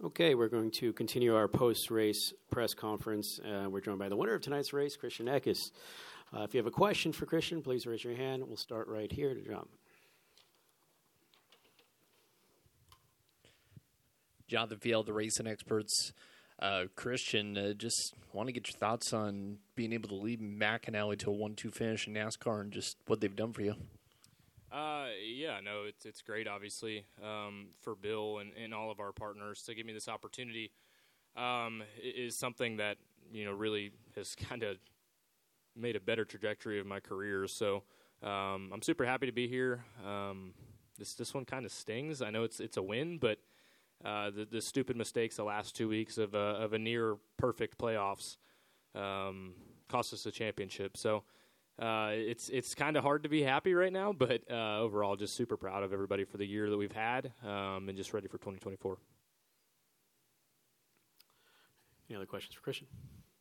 Okay, we're going to continue our post-race press conference. We're joined by the winner of tonight's race, Christian Eckes. If you have a question for Christian, please raise your hand. We'll start right here to jump. Jonathan Field, the racing experts. Christian, just want to get your thoughts on being able to lead McAnally to a 1-2 finish in NASCAR and just what they've done for you. It's great, obviously, for Bill and all of our partners to give me this opportunity. Is something that, really has kind of made a better trajectory of my career. So I'm super happy to be here. This one kind of stings. I know it's a win, but the stupid mistakes the last 2 weeks of a near perfect playoffs cost us a championship. So it's kind of hard to be happy right now, but overall just super proud of everybody for the year that we've had and just ready for 2024. Any other questions for Christian?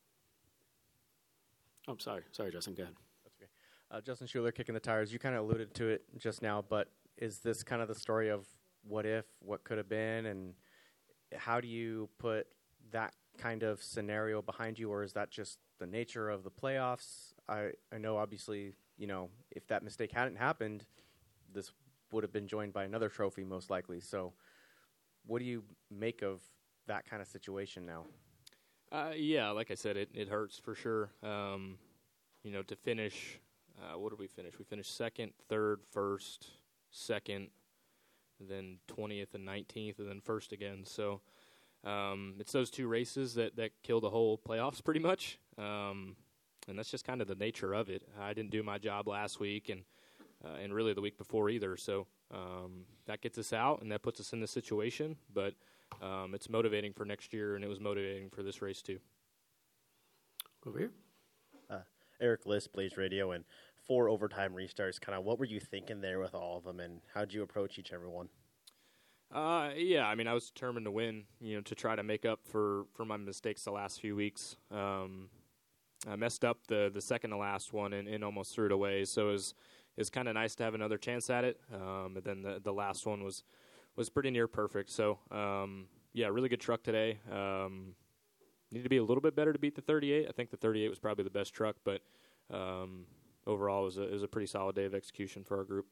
Oh, sorry, Justin, go ahead. That's okay. Justin Schuler, Kicking the Tires. You kind of alluded to it just now, but is this kind of the story of what if, what could have been, and how do you put that kind of scenario behind you, or is that just the nature of the playoffs? I know, obviously, if that mistake hadn't happened, this would have been joined by another trophy most likely. So what do you make of that kind of situation now? Like I said, it hurts for sure. To finish, what did we finish? We finished second, third, first, second, then 20th and 19th, and then first again. So it's those two races that kill the whole playoffs pretty much. And that's just kind of the nature of it. I didn't do my job last week and really the week before either. So that gets us out, and that puts us in this situation. But it's motivating for next year, and it was motivating for this race too. Over here. Eric List, Blaze Radio, and 4 overtime restarts. Kind of what were you thinking there with all of them, and how did you approach each and every one? I was determined to win, to try to make up for my mistakes the last few weeks. I messed up the second to last one and almost threw it away, so it was kind of nice to have another chance at it. But then the last one was pretty near perfect. So, really good truck today. Need to be a little bit better to beat the 38. I think the 38 was probably the best truck, but overall it was a pretty solid day of execution for our group.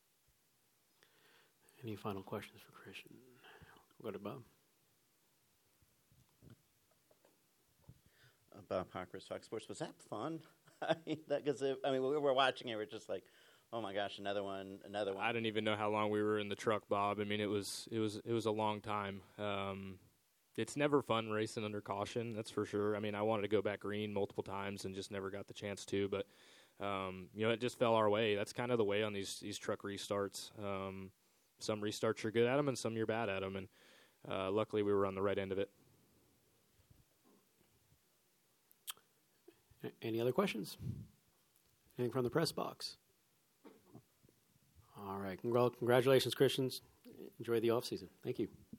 Any final questions for Christian? We'll go to Bob. Bob Hawkers, Fox Sports. Was that fun? We were watching it. We're just like, oh my gosh, another one. I didn't even know how long we were in the truck, Bob. I mean, it was a long time. It's never fun racing under caution, that's for sure. I mean, I wanted to go back green multiple times and just never got the chance to. But it just fell our way. That's kind of the way on these truck restarts. Some restarts you're good at them, and some you're bad at them. And luckily, we were on the right end of it. Any other questions? Anything from the press box? All right. Congratulations, Christians. Enjoy the off season. Thank you.